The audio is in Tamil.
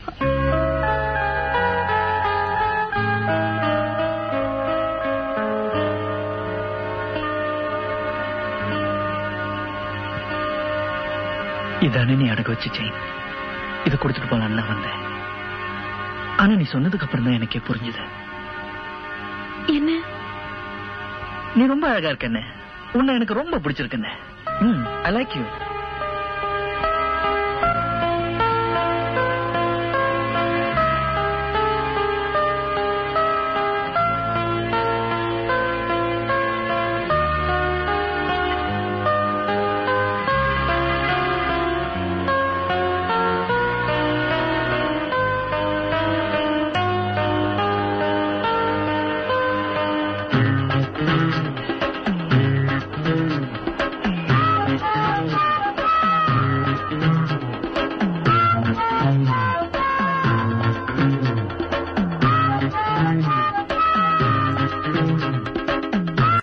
இதானே நீ அடக்க வச்சு செயின். இதை கொடுத்துட்டு போலான்னு நான் வந்தேன். ஆனா நீ சொன்னதுக்கு அப்புறம் தான் எனக்கே புரிஞ்சுது. என்ன? நீ ரொம்ப அழகா இருக்கண்ணே. உன்னை எனக்கு ரொம்ப பிடிச்சிருக்கண்ணே. I like you.